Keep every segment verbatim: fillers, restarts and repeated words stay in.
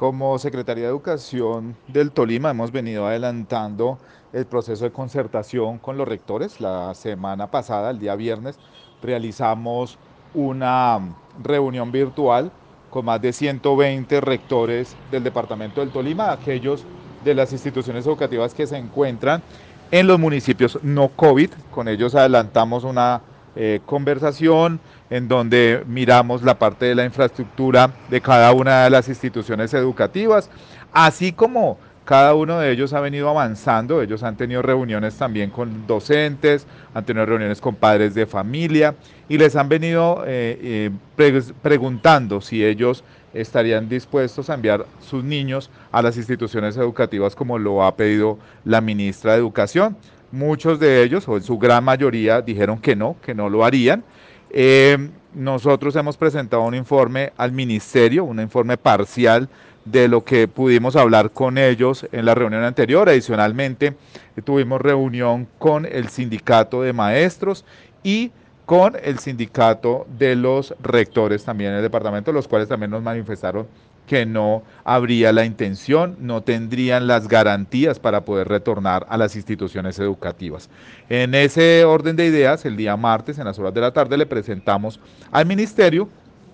Como Secretaría de Educación del Tolima hemos venido adelantando el proceso de concertación con los rectores. La semana pasada, el día viernes, realizamos una reunión virtual con más de ciento veinte rectores del departamento del Tolima, aquellos de las instituciones educativas que se encuentran en los municipios no COVID. Con ellos adelantamos una eh, conversación en donde miramos la parte de la infraestructura de cada una de las instituciones educativas, así como cada uno de ellos ha venido avanzando. Ellos han tenido reuniones también con docentes, han tenido reuniones con padres de familia y les han venido eh, eh, pre preguntando si ellos estarían dispuestos a enviar sus niños a las instituciones educativas como lo ha pedido la ministra de Educación. Muchos de ellos, o en su gran mayoría, dijeron que no, que no lo harían. Eh, nosotros hemos presentado un informe al ministerio, un informe parcial de lo que pudimos hablar con ellos en la reunión anterior. Adicionalmente, tuvimos reunión con el sindicato de maestros y con el sindicato de los rectores también en el departamento, los cuales también nos manifestaron que no habría la intención, no tendrían las garantías para poder retornar a las instituciones educativas. En ese orden de ideas, el día martes, en las horas de la tarde, le presentamos al ministerio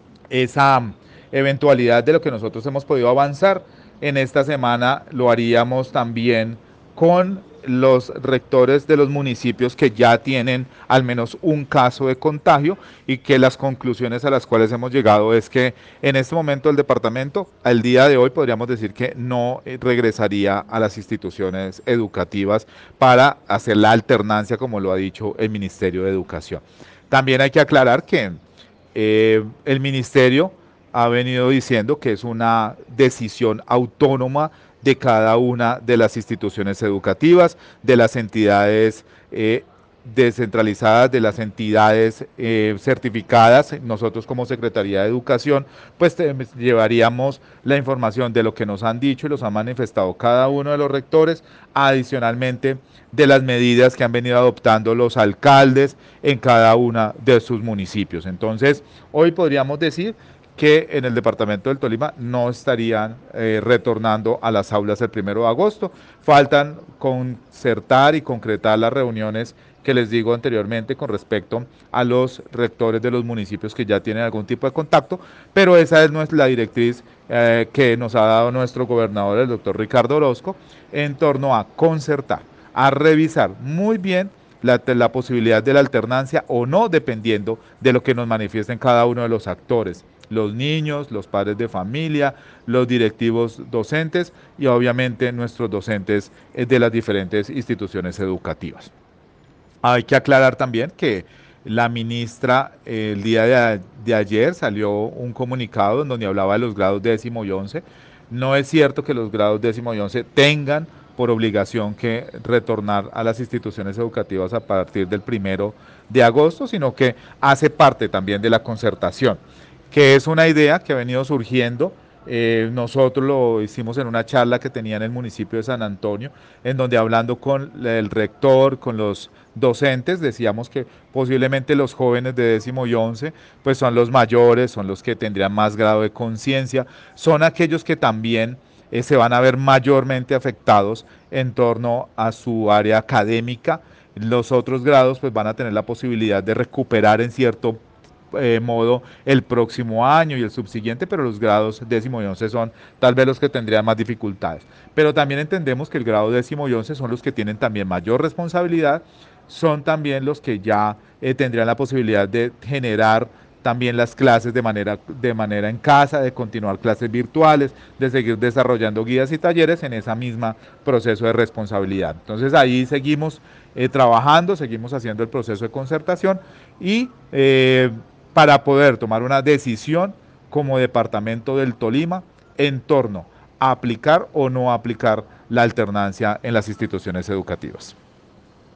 esa eventualidad de lo que nosotros hemos podido avanzar. En esta semana lo haríamos también con los rectores de los municipios que ya tienen al menos un caso de contagio y que las conclusiones a las cuales hemos llegado es que en este momento el departamento, al día de hoy, podríamos decir que no regresaría a las instituciones educativas para hacer la alternancia, como lo ha dicho el Ministerio de Educación. También hay que aclarar que eh, el ministerio ha venido diciendo que es una decisión autónoma de cada una de las instituciones educativas, de las entidades eh, descentralizadas, de las entidades eh, certificadas. Nosotros como Secretaría de Educación pues te, llevaríamos la información de lo que nos han dicho y los han manifestado cada uno de los rectores, adicionalmente de las medidas que han venido adoptando los alcaldes en cada una de sus municipios. Entonces, hoy podríamos decir que en el departamento del Tolima no estarían eh, retornando a las aulas el primero de agosto. Faltan concertar y concretar las reuniones que les digo anteriormente con respecto a los rectores de los municipios que ya tienen algún tipo de contacto, pero esa es nuestra, la directriz eh, que nos ha dado nuestro gobernador, el doctor Ricardo Orozco, en torno a concertar, a revisar muy bien La, la, posibilidad de la alternancia o no, dependiendo de lo que nos manifiesten cada uno de los actores, los niños, los padres de familia, los directivos docentes y obviamente nuestros docentes de las diferentes instituciones educativas. Hay que aclarar también que la ministra eh, el día de, de ayer salió un comunicado en donde hablaba de los grados décimo y once. No es cierto que los grados décimo y once tengan por obligación que retornar a las instituciones educativas a partir del primero de agosto, sino que hace parte también de la concertación, que es una idea que ha venido surgiendo. Eh, nosotros lo hicimos en una charla que tenía en el municipio de San Antonio, en donde hablando con el rector, con los docentes, decíamos que posiblemente los jóvenes de décimo y once, pues son los mayores, son los que tendrían más grado de conciencia, son aquellos que también eh, se van a ver mayormente afectados en torno a su área académica. Los otros grados pues van a tener la posibilidad de recuperar en cierto Eh, modo el próximo año y el subsiguiente, pero los grados décimo y once son tal vez los que tendrían más dificultades. Pero también entendemos que el grado décimo y once son los que tienen también mayor responsabilidad, son también los que ya eh, tendrían la posibilidad de generar también las clases de manera, de manera en casa, de continuar clases virtuales, de seguir desarrollando guías y talleres en esa misma proceso de responsabilidad. Entonces ahí seguimos eh, trabajando, seguimos haciendo el proceso de concertación y eh, para poder tomar una decisión como departamento del Tolima en torno a aplicar o no aplicar la alternancia en las instituciones educativas.